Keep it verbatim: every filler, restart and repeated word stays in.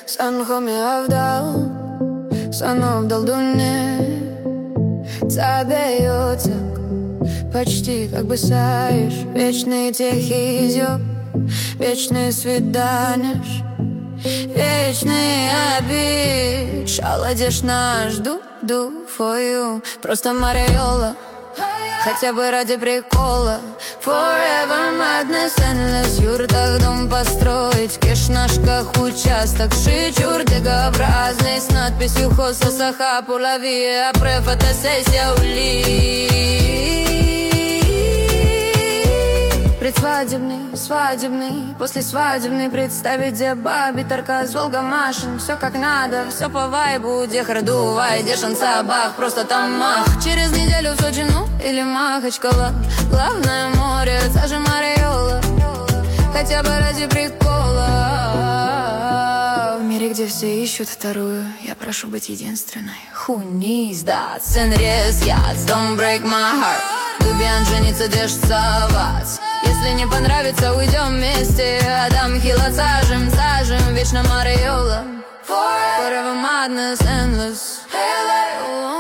Sanhomiyavdal, Sanov Далдуне. Тебе так, почти как бысаешь. Вечный тихий зёб, вечные свидания, вечный обид. Шаладишь наш ду-ду for you. Просто Мариола, хотя бы ради прикола. Forever madness, endless. Юртах дом построить, кеш на шках участок. Шичур дегообразный с надписью Хоса Саха Пулави. Апре фотосессия ули. Предсвадебный, свадебный, послесвадебный. Представить, где баби, таркас, Волга, машин. Все как надо, все по вайбу. Где Хардува, где Шансабах, просто там мах. Через неделю в Сочи, ну, или Махачкала. Главное море, та же Мариола. Хотя бы ради прикола. В мире, где все ищут вторую, я прошу быть единственной. Who needs that? Сценрез, яц, don't break my heart. Дубьян жениться, дешцовать. Если не понравится, уйдем вместе. Адам Хилот сажем, сажем. Вечно Мариола. Forever madness, endless.